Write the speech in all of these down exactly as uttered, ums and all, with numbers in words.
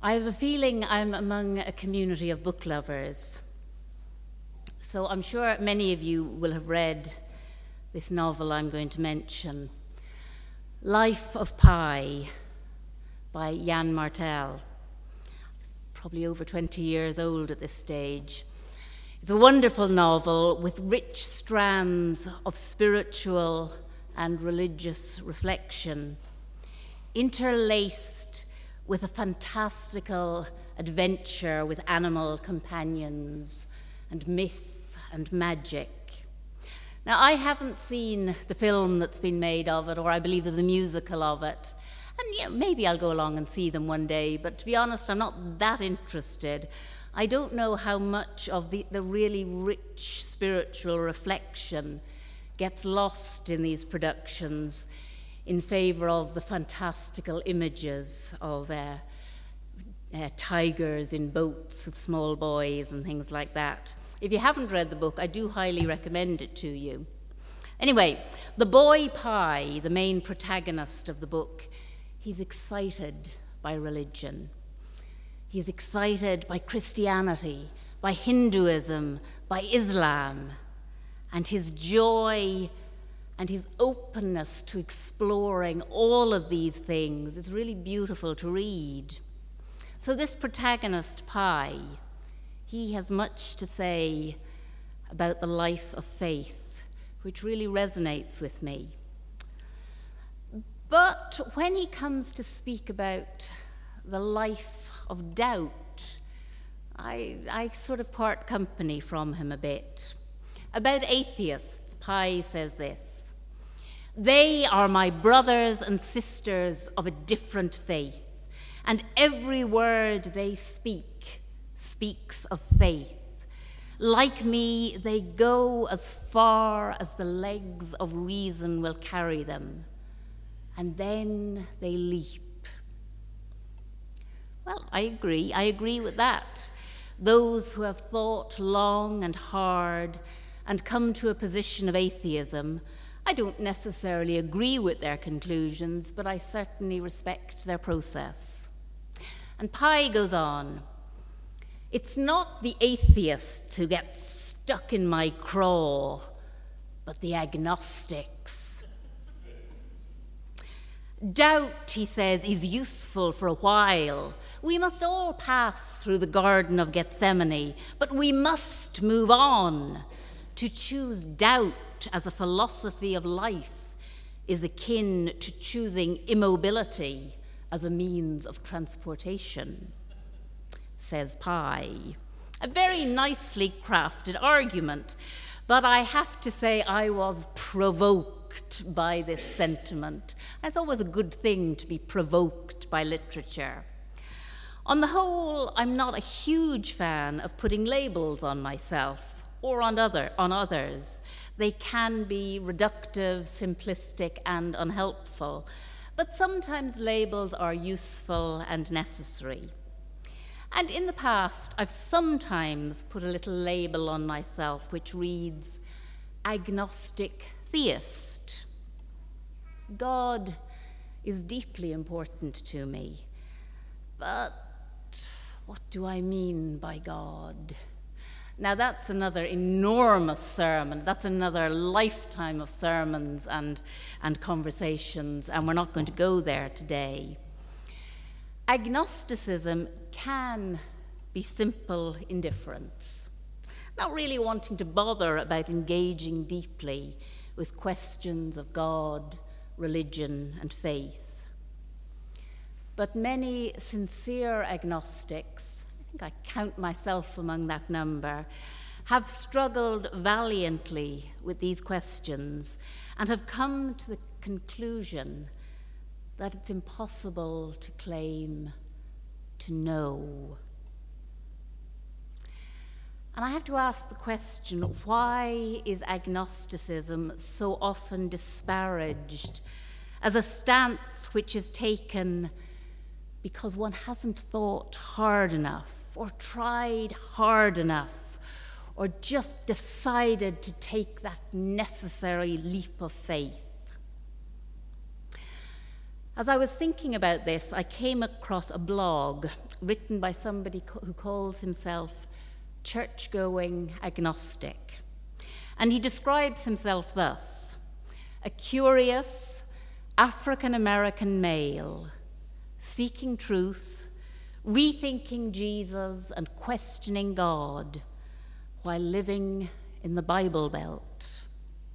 I have a feeling I'm among a community of book lovers. So I'm sure many of you will have read this novel I'm going to mention, Life of Pi by Jan Martel. Probably over twenty years old at this stage. It's a wonderful novel with rich strands of spiritual and religious reflection, interlaced with a fantastical adventure with animal companions and myth and magic. Now, I haven't seen the film that's been made of it, or I believe there's a musical of it. And yeah, maybe I'll go along and see them one day, but to be honest, I'm not that interested. I don't know how much of the, the really rich spiritual reflection gets lost in these productions in favor of the fantastical images of uh, uh, tigers in boats with small boys and things like that. If you haven't read the book, I do highly recommend it to you. Anyway, the boy Pi, the main protagonist of the book, he's excited by religion. He's excited by Christianity, by Hinduism, by Islam, and his joy and his openness to exploring all of these things is really beautiful to read. So this protagonist, Pi, he has much to say about the life of faith, which really resonates with me. But when he comes to speak about the life of doubt, I, I sort of part company from him a bit. About atheists, Pi says this: "They are my brothers and sisters of a different faith, and every word they speak speaks of faith. Like me, they go as far as the legs of reason will carry them, and then they leap." Well, I agree. I agree with that. Those who have thought long and hard and come to a position of atheism, I don't necessarily agree with their conclusions, but I certainly respect their process. And Pi goes on, "It's not the atheists who get stuck in my craw, but the agnostics. Doubt," he says, "is useful for a while. We must all pass through the Garden of Gethsemane, but we must move on. To choose doubt as a philosophy of life is akin to choosing immobility as a means of transportation," says Pi. A very nicely crafted argument, but I have to say I was provoked by this sentiment. It's always a good thing to be provoked by literature. On the whole, I'm not a huge fan of putting labels on myself or on other on others. They can be reductive, simplistic, and unhelpful, but sometimes labels are useful and necessary. And in the past, I've sometimes put a little label on myself which reads agnostic theist. God is deeply important to me, but what do I mean by God? Now that's another enormous sermon. That's another lifetime of sermons and, and conversations, and we're not going to go there today. Agnosticism can be simple indifference, not really wanting to bother about engaging deeply with questions of God, religion, and faith. But many sincere agnostics, I think I count myself among that number, have struggled valiantly with these questions and have come to the conclusion that it's impossible to claim to know. And I have to ask the question, why is agnosticism so often disparaged as a stance which is taken because one hasn't thought hard enough or tried hard enough or just decided to take that necessary leap of faith? As I was thinking about this, I came across a blog written by somebody co- who calls himself church-going agnostic. And he describes himself thus: a curious African-American male seeking truth, rethinking Jesus and questioning God while living in the Bible Belt.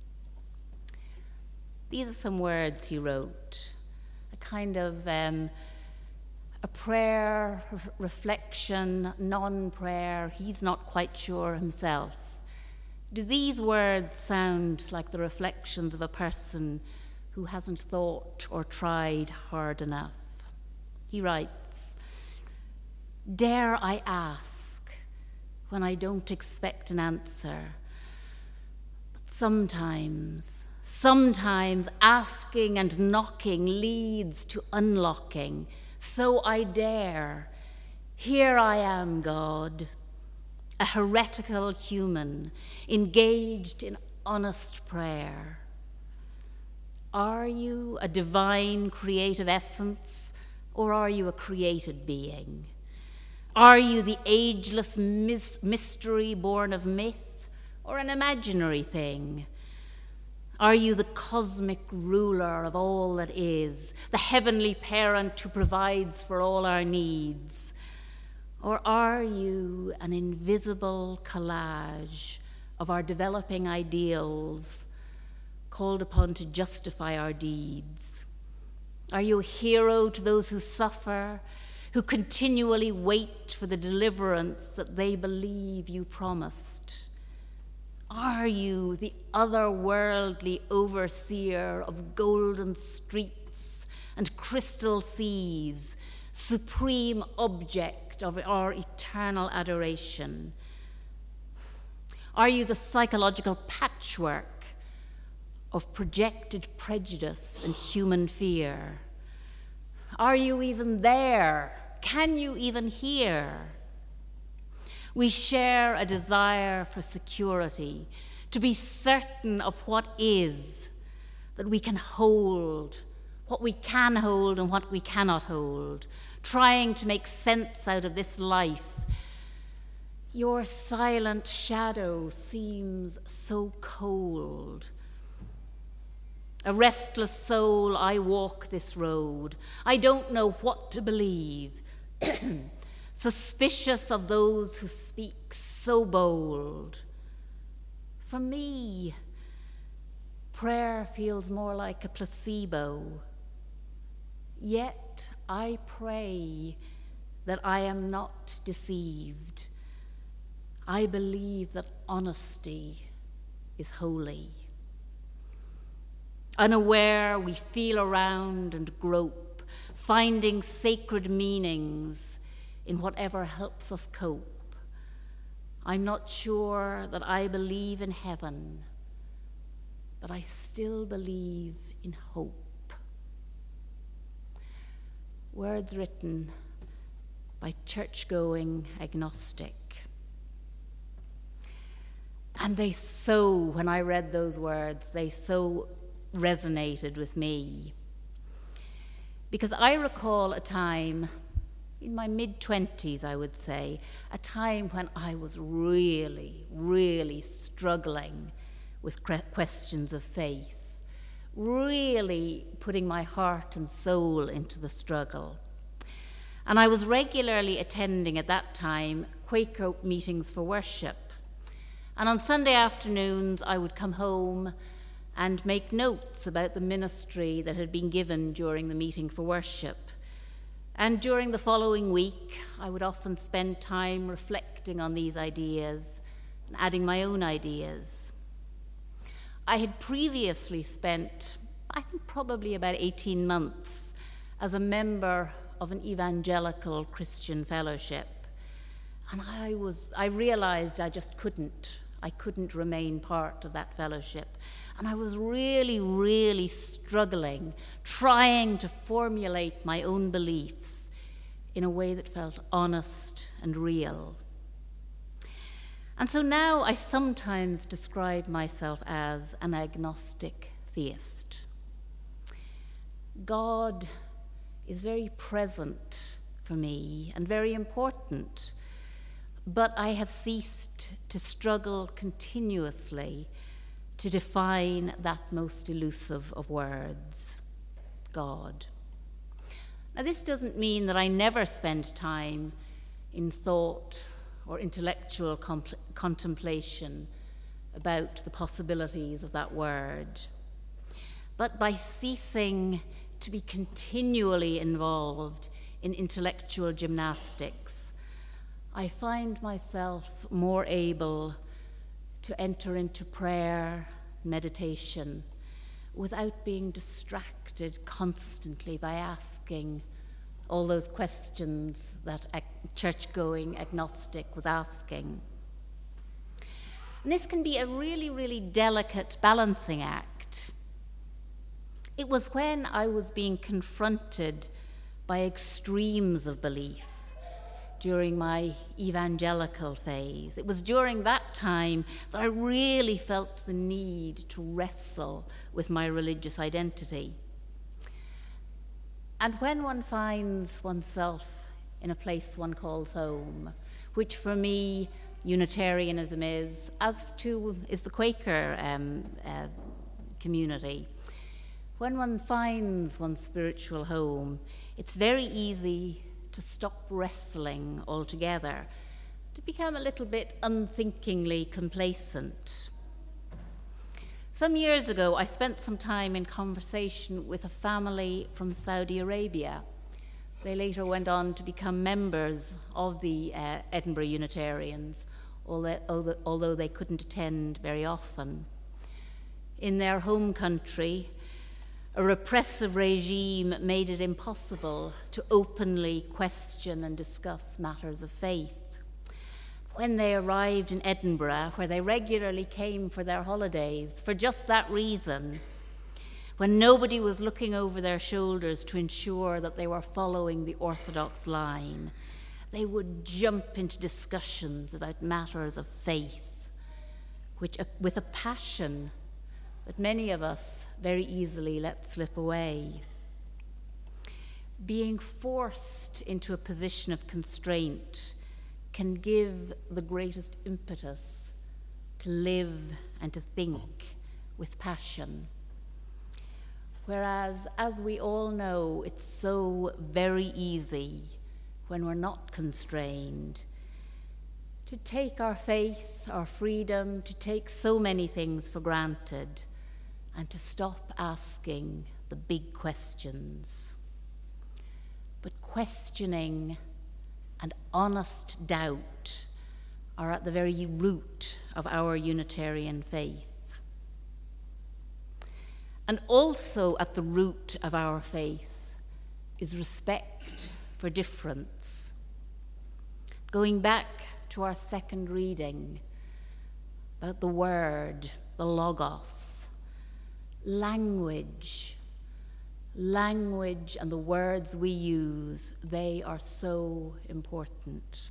These are some words he wrote, a kind of um, a prayer, reflection, non-prayer. He's not quite sure himself. Do these words sound like the reflections of a person who hasn't thought or tried hard enough? He writes, "Dare I ask when I don't expect an answer? But sometimes, sometimes asking and knocking leads to unlocking. So I dare. Here I am, God, a heretical human, engaged in honest prayer. Are you a divine creative essence, or are you a created being? Are you the ageless mis- mystery born of myth, or an imaginary thing? Are you the cosmic ruler of all that is, the heavenly parent who provides for all our needs? Or are you an invisible collage of our developing ideals, called upon to justify our deeds? Are you a hero to those who suffer, who continually wait for the deliverance that they believe you promised? Are you the otherworldly overseer of golden streets and crystal seas, supreme object of our eternal adoration? Are you the psychological patchwork of projected prejudice and human fear? Are you even there? Can you even hear? We share a desire for security, to be certain of what is, that we can hold, what we can hold and what we cannot hold, trying to make sense out of this life. Your silent shadow seems so cold. A restless soul, I walk this road. I don't know what to believe. Suspicious of those who speak so bold. For me, prayer feels more like a placebo. Yet I pray that I am not deceived. I believe that honesty is holy. Unaware, we feel around and grope, finding sacred meanings in whatever helps us cope. I'm not sure that I believe in heaven, but I still believe in hope." Words written by church-going agnostic. And they so, when I read those words, they so resonated with me. Because I recall a time in my mid-twenties, I would say, a time when I was really, really struggling with questions of faith, really putting my heart and soul into the struggle. And I was regularly attending at that time Quaker meetings for worship. And on Sunday afternoons, I would come home and make notes about the ministry that had been given during the meeting for worship. And during the following week, I would often spend time reflecting on these ideas and adding my own ideas. I had previously spent, I think probably about eighteen months, as a member of an evangelical Christian fellowship. And I was, I realized I just couldn't, I couldn't remain part of that fellowship. And I was really, really struggling, trying to formulate my own beliefs in a way that felt honest and real. And so now I sometimes describe myself as an agnostic theist. God is very present for me and very important, but I have ceased to struggle continuously to define that most elusive of words, God. Now, this doesn't mean that I never spend time in thought or intellectual compl- contemplation about the possibilities of that word. But by ceasing to be continually involved in intellectual gymnastics, I find myself more able to enter into prayer, meditation, without being distracted constantly by asking all those questions that a church-going agnostic was asking. And this can be a really, really delicate balancing act. It was when I was being confronted by extremes of belief during my evangelical phase. It was during that time that I really felt the need to wrestle with my religious identity. And when one finds oneself in a place one calls home, which for me Unitarianism is, as too is the Quaker um, uh, community, when one finds one's spiritual home, it's very easy to stop wrestling altogether, to become a little bit unthinkingly complacent. Some years ago, I spent some time in conversation with a family from Saudi Arabia. They later went on to become members of the uh, Edinburgh Unitarians, although, although they couldn't attend very often. In their home country, a repressive regime made it impossible to openly question and discuss matters of faith. When they arrived in Edinburgh, where they regularly came for their holidays, for just that reason, when nobody was looking over their shoulders to ensure that they were following the orthodox line, they would jump into discussions about matters of faith, which, with a passion that many of us very easily let slip away. Being forced into a position of constraint can give the greatest impetus to live and to think with passion. Whereas, as we all know, it's so very easy when we're not constrained to take our faith, our freedom, to take so many things for granted, and to stop asking the big questions. But questioning and honest doubt are at the very root of our Unitarian faith. And also at the root of our faith is respect for difference. Going back to our second reading about the word, the logos, language, Language and the words we use, they are so important.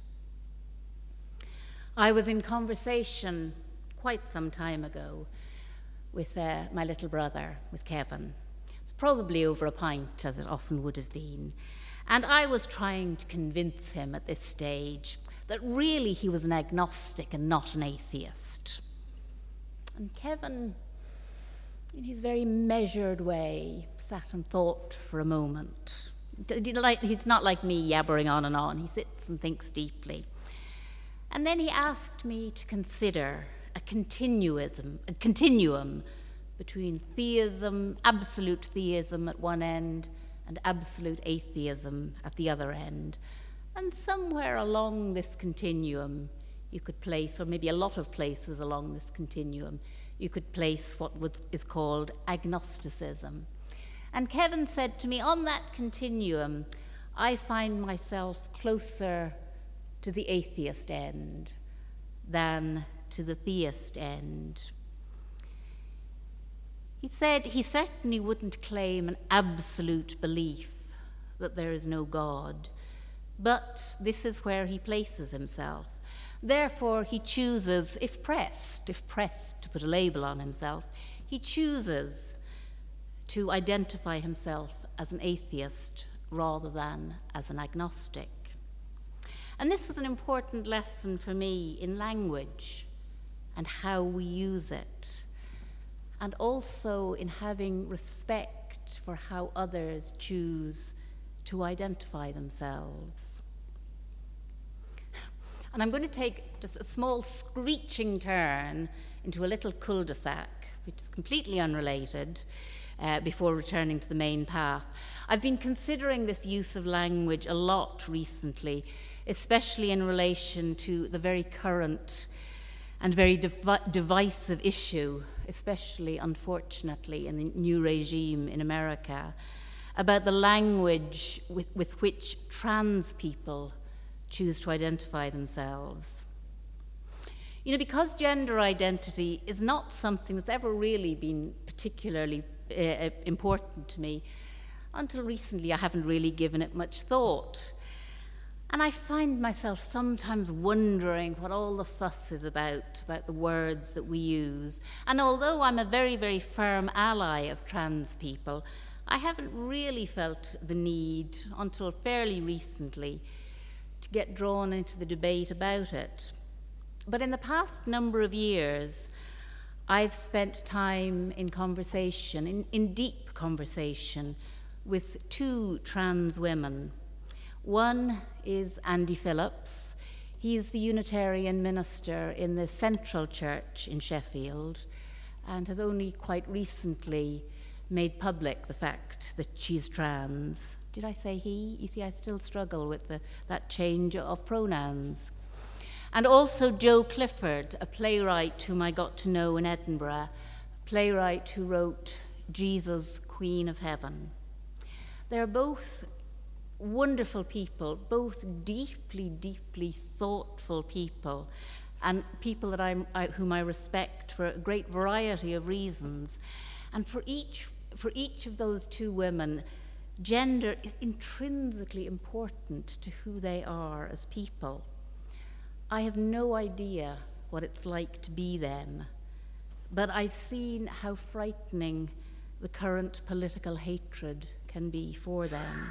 I was in conversation quite some time ago with uh, my little brother, with Kevin. It's probably over a pint, as it often would have been. And I was trying to convince him at this stage that really he was an agnostic and not an atheist. And Kevin, in his very measured way, sat and thought for a moment. He's not like me yabbering on and on. He sits and thinks deeply. And then he asked me to consider a continuism, a continuum between theism, absolute theism at one end, and absolute atheism at the other end. And somewhere along this continuum, you could place, or maybe a lot of places along this continuum, you could place what is called agnosticism. And Kevin said to me, on that continuum, I find myself closer to the atheist end than to the theist end. He said he certainly wouldn't claim an absolute belief that there is no God, but this is where he places himself. Therefore, he chooses, if pressed, if pressed to put a label on himself, he chooses to identify himself as an atheist rather than as an agnostic. And this was an important lesson for me in language and how we use it, and also in having respect for how others choose to identify themselves. And I'm going to take just a small screeching turn into a little cul-de-sac, which is completely unrelated, uh, before returning to the main path. I've been considering this use of language a lot recently, especially in relation to the very current and very div- divisive issue, especially, unfortunately, in the new regime in America, about the language with, with which trans people choose to identify themselves. You know, because gender identity is not something that's ever really been particularly uh, important to me, until recently I haven't really given it much thought. And I find myself sometimes wondering what all the fuss is about, about the words that we use. And although I'm a very, very firm ally of trans people, I haven't really felt the need, until fairly recently, to get drawn into the debate about it. But in the past number of years, I've spent time in conversation, in, in deep conversation, with two trans women. One is Andy Phillips. He's the Unitarian minister in the Central Church in Sheffield and has only quite recently made public the fact that she's trans. Did I say he? You see, I still struggle with the, that change of pronouns. And also Joe Clifford, a playwright whom I got to know in Edinburgh, a playwright who wrote Jesus, Queen of Heaven. They're both wonderful people, both deeply, deeply thoughtful people, and people that I'm, I, whom I respect for a great variety of reasons. And for each, for each of those two women, gender is intrinsically important to who they are as people. I have no idea what it's like to be them, but I've seen how frightening the current political hatred can be for them.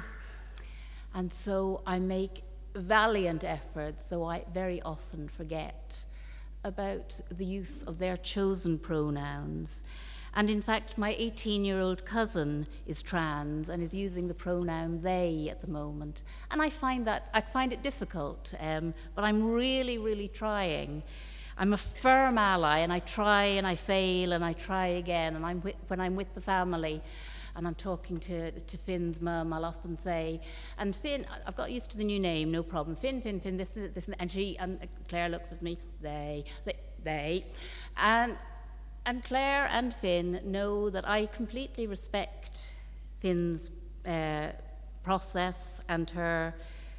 And so I make valiant efforts, though I very often forget, about the use of their chosen pronouns. And in fact, my eighteen-year-old cousin is trans and is using the pronoun they at the moment. And I find that, I find it difficult, um, but I'm really, really trying. I'm a firm ally, and I try and I fail and I try again. And I'm with, when I'm with the family and I'm talking to, to Finn's mum, I'll often say, and Finn, I've got used to the new name, no problem. Finn, Finn, Finn, this, this, and she, and Claire looks at me, they, say, they. And And Claire and Finn know that I completely respect Finn's uh, process and her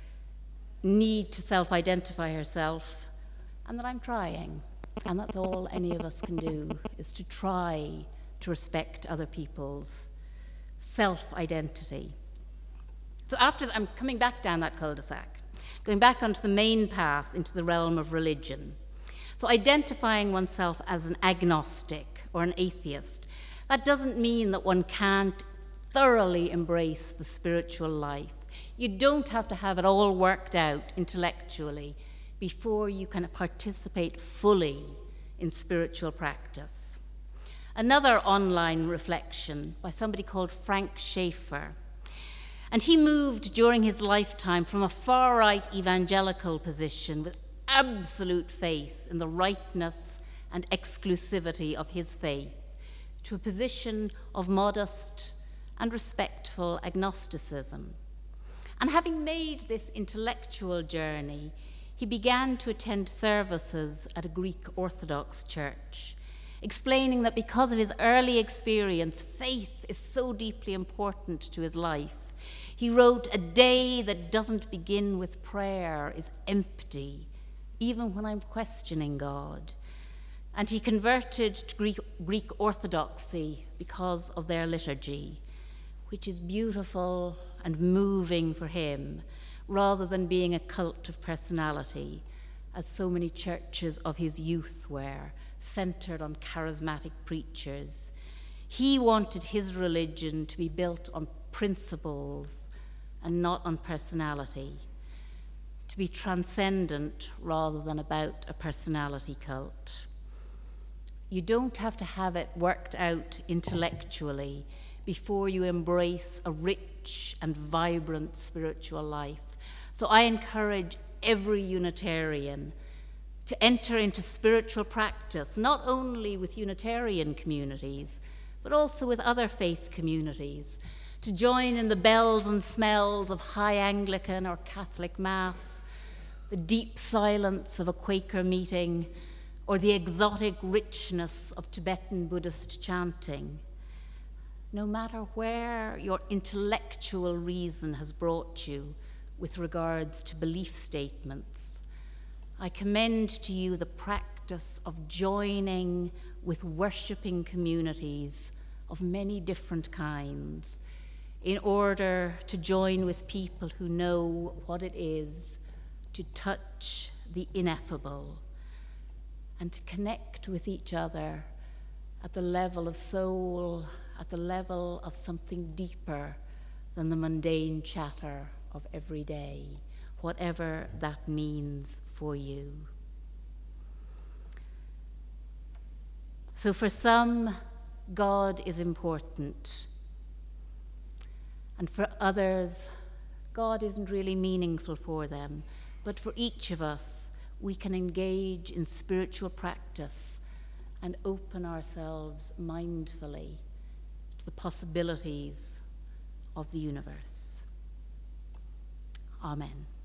need to self-identify herself, and that I'm trying. And that's all any of us can do, is to try to respect other people's self-identity. So after that, I'm coming back down that cul-de-sac, going back onto the main path into the realm of religion. So identifying oneself as an agnostic or an atheist, that doesn't mean that one can't thoroughly embrace the spiritual life. You don't have to have it all worked out intellectually before you can participate fully in spiritual practice. Another online reflection by somebody called Frank Schaeffer. And he moved during his lifetime from a far-right evangelical position with absolute faith in the rightness and exclusivity of his faith to a position of modest and respectful agnosticism. And having made this intellectual journey, he began to attend services at a Greek Orthodox church, explaining that because of his early experience, faith is so deeply important to his life. He wrote, "A day that doesn't begin with prayer is empty, even when I'm questioning God." And he converted to Greek, Greek Orthodoxy because of their liturgy, which is beautiful and moving for him, rather than being a cult of personality, as so many churches of his youth were, centered on charismatic preachers. He wanted his religion to be built on principles and not on personality, to be transcendent rather than about a personality cult. You don't have to have it worked out intellectually before you embrace a rich and vibrant spiritual life. So I encourage every Unitarian to enter into spiritual practice, not only with Unitarian communities, but also with other faith communities, to join in the bells and smells of high Anglican or Catholic Mass, the deep silence of a Quaker meeting, or the exotic richness of Tibetan Buddhist chanting. No matter where your intellectual reason has brought you with regards to belief statements, I commend to you the practice of joining with worshipping communities of many different kinds in order to join with people who know what it is to touch the ineffable and to connect with each other at the level of soul, at the level of something deeper than the mundane chatter of every day, whatever that means for you. So for some, God is important. And for others, God isn't really meaningful for them. But for each of us, we can engage in spiritual practice and open ourselves mindfully to the possibilities of the universe. Amen.